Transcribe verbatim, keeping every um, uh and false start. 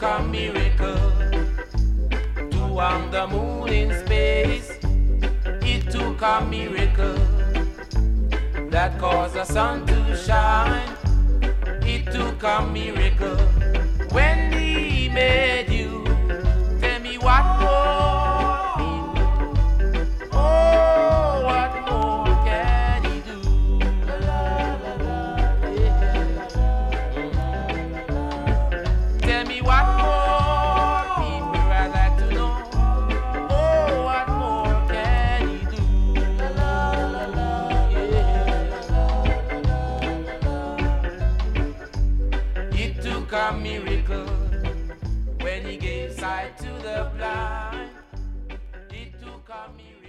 took a miracle to on the moon in space. It took a miracle that caused the sun to shine. It took a miracle when he made you. Tell me what more he do? Oh, what more can he do? Tell me what more, people, I'd like to know. Oh, what more can he do? It took a miracle when he gave sight to the blind. It took a miracle.